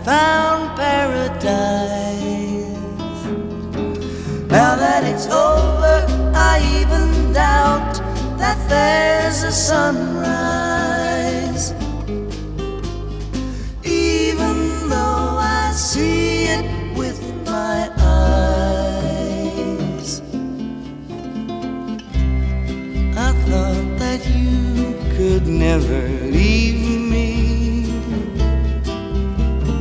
found paradise. Now that it's over, I even doubt that there's a sunrise. Even though I see it with my eyes. I thought that you could never leave me.